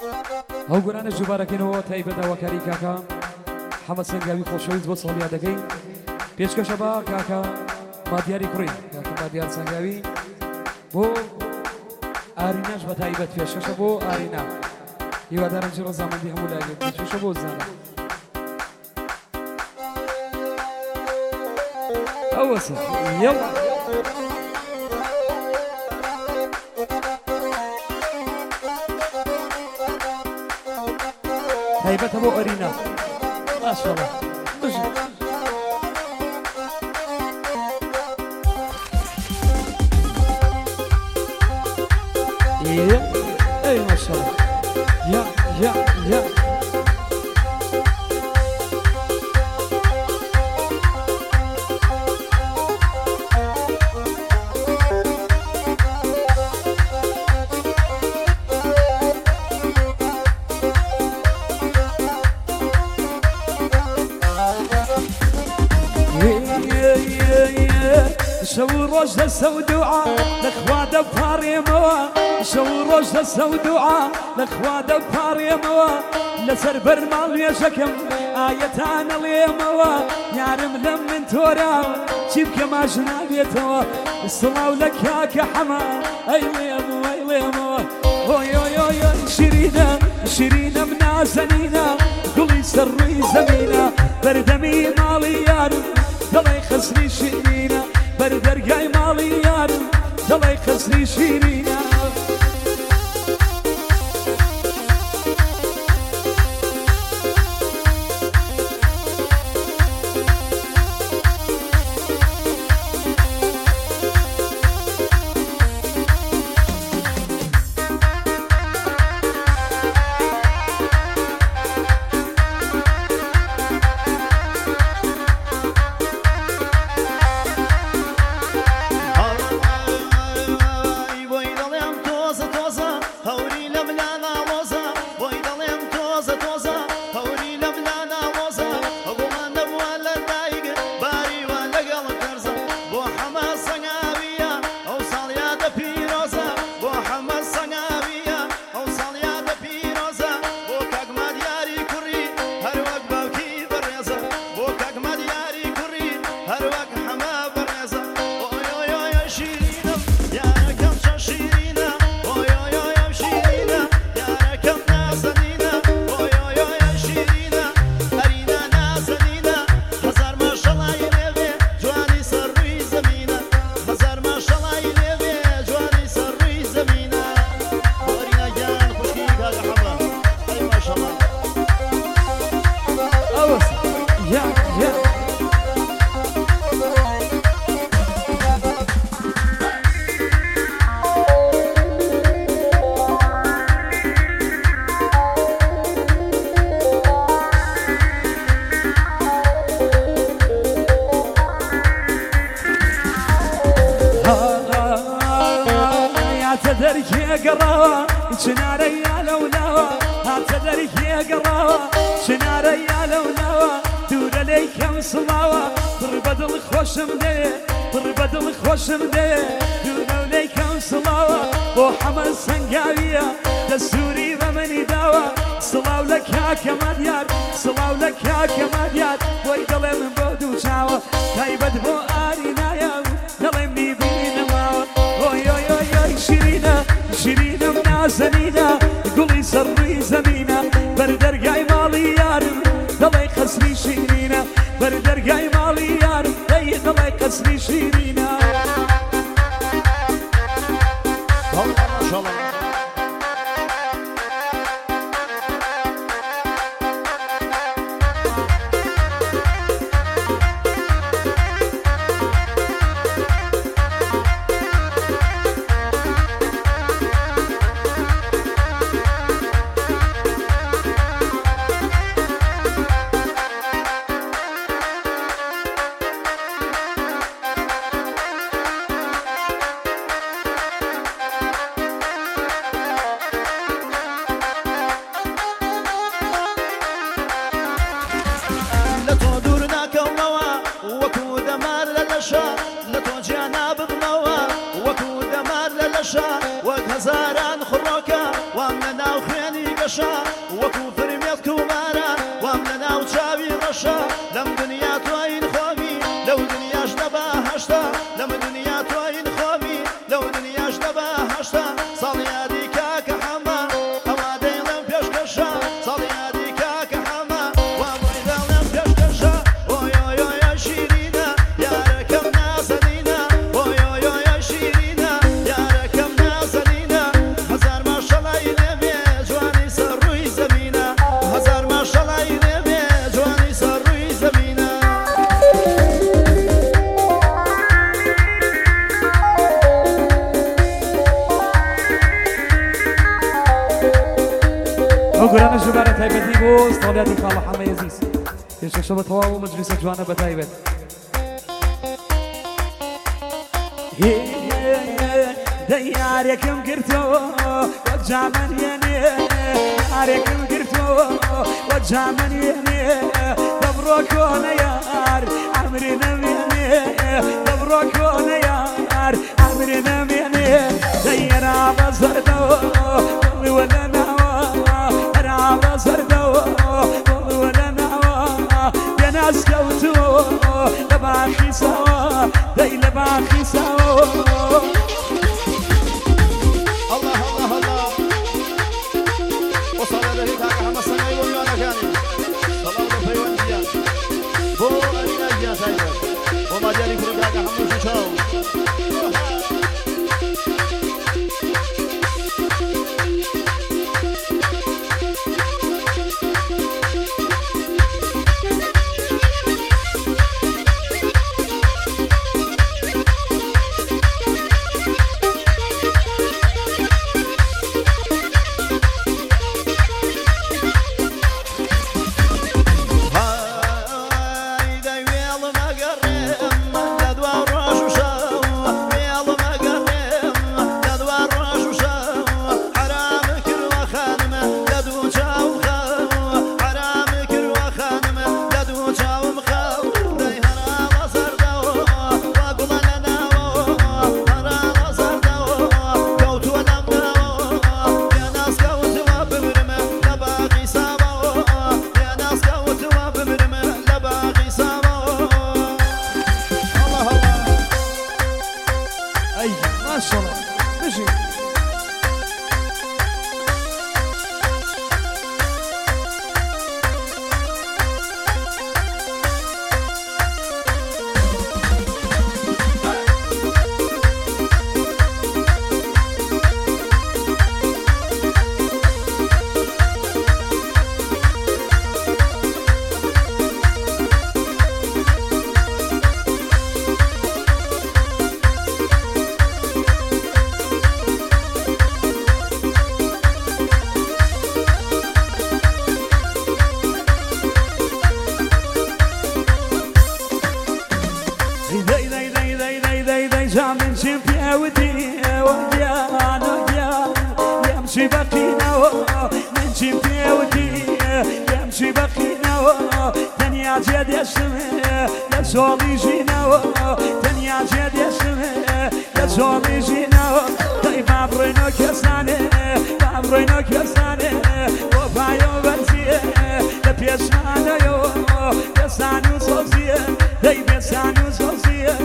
ئەو گۆرانە جوبارەکەینەوە تایبەتەوەکاری کاکە حەمەد سەنگاوی خۆشەویست بۆ ساڵیا دەکەین پێشکەشە بە کاکە مادیاری کوڕی کاکە مادیار سەنگاوی بۆ ئاریناش بە تایبەت پێشکەشە بۆ ئارینا هیوادارم چی ڕەزامەندی هەموو لایەک پێشکەشە بۆ زانە ئەوەسە یەڵا تایبەتە بۆ ئەرینا ماشەڵڵا اي ما شاء الله يا شو روج السودوعة لخوا دبار يموا شو روج السودوعة لخوا دبار يموا لسر برمال يشكم آيتان اليموا يارم لمن تورا شبك ما جنابيتوا الصلاة لك يا حما اي ليموا اوي اوي اوي شيرينا شيرينا منازنينا قولي سري زمينا بردمي مالي يارم دلي خسري شيرينا بردرقاي مالي يارم دلي خسري شيرينا تدرك يا قراوة شناري يا لولاوة تدرك يا قراوة شناري يا لولاوة دور لي كم صلاوة ضربت الخوش مدي ضربت الخوش مدي دور لي كم صلاوة بو حمد سنقاوية دستوري بمني داوة صلاو لك يا كماديار صلاو لك يا كماديار ويدلي من بودو شاوة تايبت بو آرينا يا دلي مني بينا ماوة اوي اوي اوي شيرينا شيرينا منازنينا قولي سري زمينا بردرقاي مالي يارم دلي خسري شيرينا بردرقاي مالي يارم دلي خسري شيرينا ما شاء الله كشا وكو فرميت كومارا واملنا وشاوي رشا لم دنيا توين خومي لو دنياش دبا هشتا لم دنيا توين خومي لو دنياش دبا هشتا صاليا ديكا كحما اوادي لم بيش كشا صاليا ديكا كحما وابويدا لم بيش كشا اوي اوي اوي شيرينا يا ركب نازلينا اوي اوي اوي شيرينا يا ركب نازلينا هزار ما شاء الله ينبي جواني سروي زمينا هزار ما شاء الله ينبي جواني سروي زمينا وقرانا جبارة تايبتي بوس طالياتي خالة حما يزيز يشك شبت هوا ومجلس جوانا بتايبت دياركم قرتو وجامن يني دياركم قرتو وجامن يني دبروكون يار عمرنا ميني دبروكون يار عمرنا ميني دينا بزردو ولا نوا زردو ولا نوا يا ناس كوتو لباخي سوا داي لباخي سوا الله الله الله وصل ذلك أهم السنة واليوم كاني صلاة في وانجيا بو أرينا جيا سايبر وما جاري فرقاك أهم ششاو يمشي بقينا نمشي بيودي يمشي بقينا دنيا جد يشمه يزومي جينا دنيا جد يشمه يزومي جينا دايما برينو كسانه برينو كسانه وبايو بنسيه لبيسانه يو يسانو صوزيه داي بيسانو صوزيه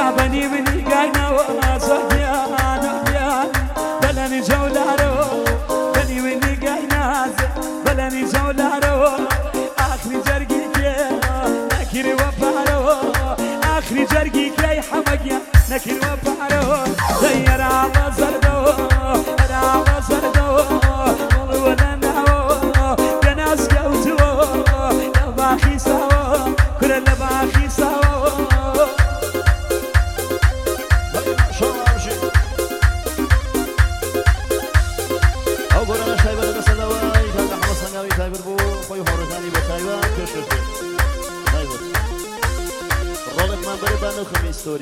بني مني قاينا وصحيان وحيان بلني جولارو بني مني قاينا بلني جولارو آخري جرقي كي نكري وفارو آخري جرقي كي حمقيا نكري وفارو غير عبا زردو عبا زردو ولا نعو جناس قوتو لباخي سوا كل لباخي سوا ستوری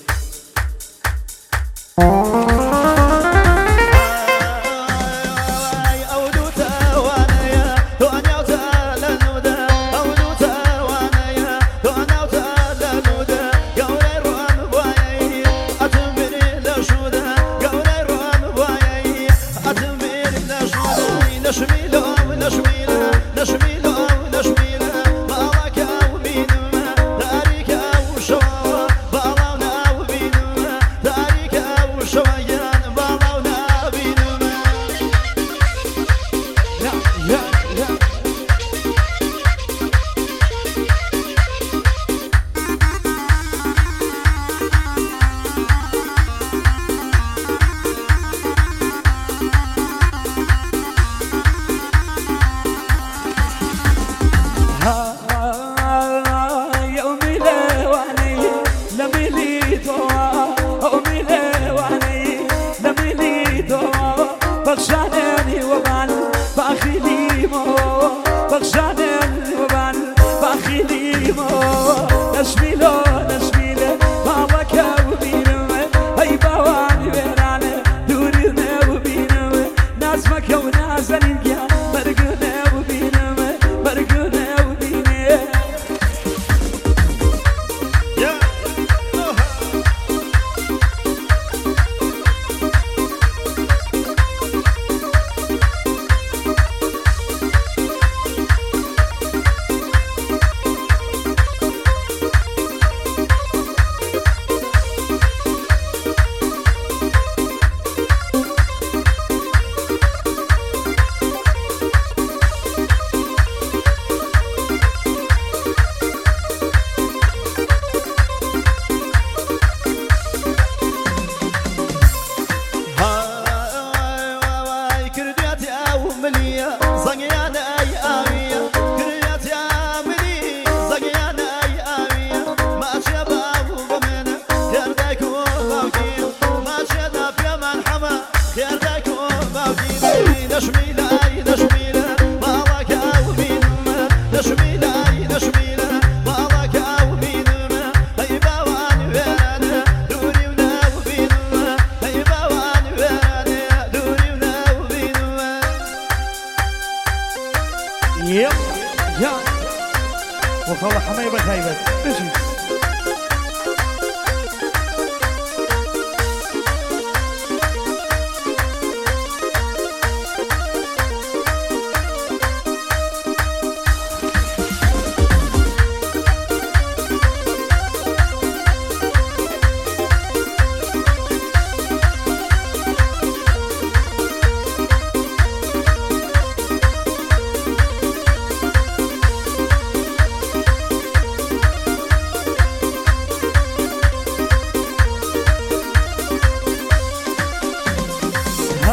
وخلى حمايبك هايبك اجي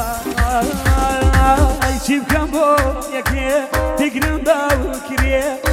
تجيب كم بو يا كي تقرن داو كريه